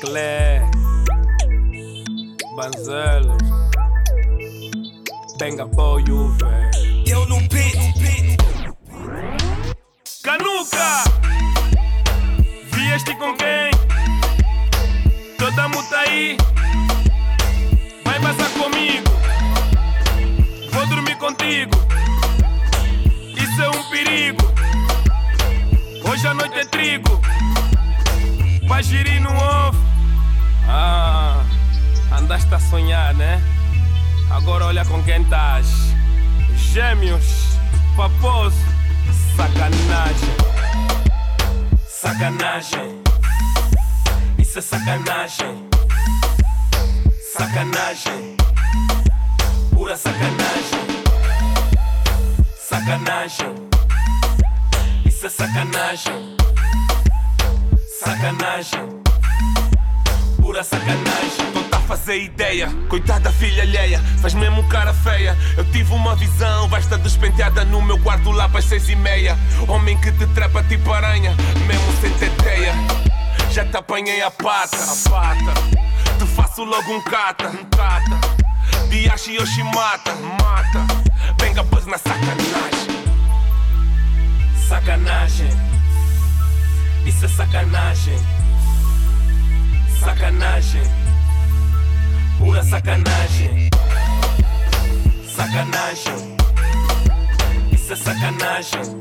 Clé, Banzelos, Benga Boyo, velho. Eu no beat. Canuca! Vieste com quem? Toda muta aí. Vai passar comigo. Vou dormir contigo. Isso é um perigo. Hoje a noite é trigo. Vai girir no ovo. Andaste a sonhar, né? Agora olha com quem estás. Gêmeos, paposo, sacanagem. Sacanagem. Isso é sacanagem. Sacanagem. Pura sacanagem. Sacanagem. Isso é sacanagem. Sacanagem. Pura sacanagem. Tô a fazer ideia, coitada filha alheia, faz mesmo cara feia. Eu tive uma visão, vais estar despenteada no meu quarto lá para as 6:30. Homem que te trepa tipo aranha, mesmo sem teteia. Já te apanhei a pata. Te faço logo um cata. Diashi Yoshimata. Venga pois na sacanagem. Sacanagem. Isso é sacanagem. Sacanagem. Pura sacanagem. Sacanagem. Isso é sacanagem.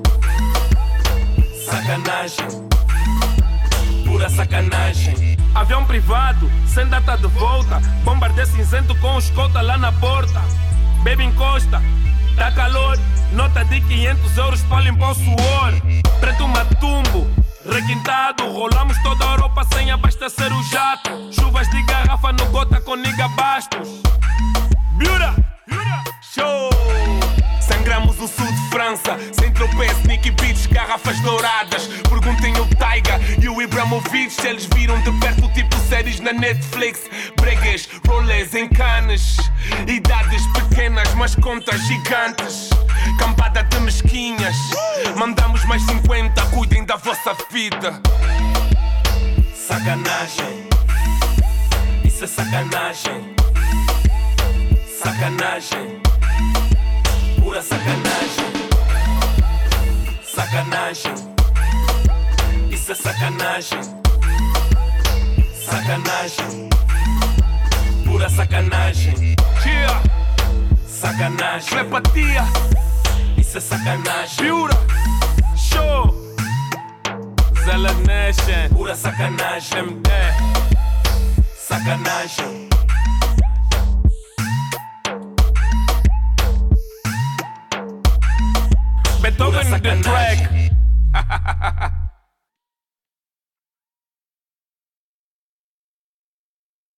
Sacanagem. Pura sacanagem. Avião privado, sem data de volta. Bombardeio cinzento com escolta lá na porta. Baby encosta, dá calor. Nota de 500 euros para limpar o suor. Preto matumbo, requintado. Rolamos toda a Europa sem abastecer o jato. Chuvas de garrafa no gota com nigga bastos. Biura, show. Sangramos o sul de França, sem tropeço, Nicky Beats, garrafas douradas. Perguntem o Taiga e o Ibrahimovic se eles viram de perto tipo séries na Netflix. Bregues, rolês em canes, idades pequenas mas contas gigantes. Cambada de mesquinhas, mandamos mais 50, cuidem da vossa vida. Sacanagem, isso é sacanagem. Sacanagem. Pura sacanagem. Sacanagem. Isso é sacanagem. Sacanagem. Pura sacanagem. Tia. Sacanagem. Clepatia. Isso é sacanagem. Piura. Show. Zella Nation. Pura sacanagem. MD. Sacanagem. Beethoven the track.